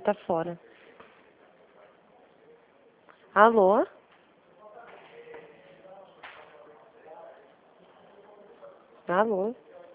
tá fora. Alô? Alô?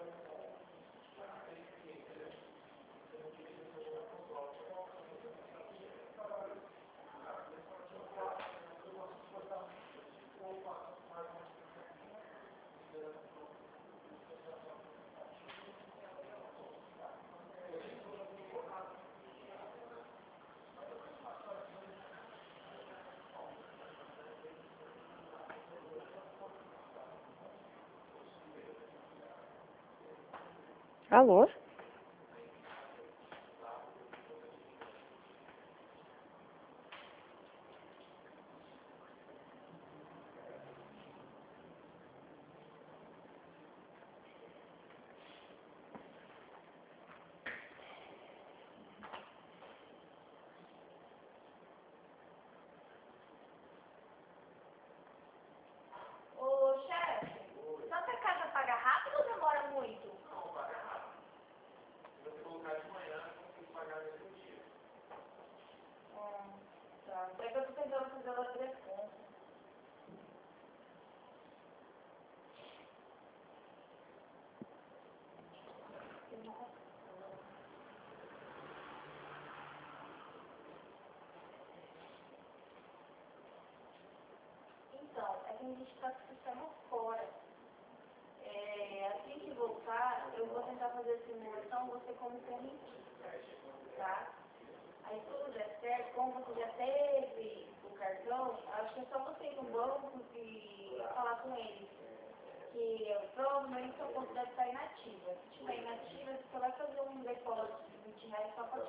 Alô? Ô, chefe, Santa Casa paga rápido ou demora muito? Não, paga rápido. Se você colocar de manhã, você pagar no mesmo dia. Tá. É que eu tô tentando fazer ela três contas. Então, é que a gente tá com o sistema fora. Assim que voltar, eu vou tentar fazer a simulação, você como correntista, tá? Aí se tudo der certo, como você já teve o cartão, acho que é só você ir no banco e falar com eles. Que provavelmente sua conta deve estar inativa. Se estiver inativa, você só vai fazer um depósito de R$20 só para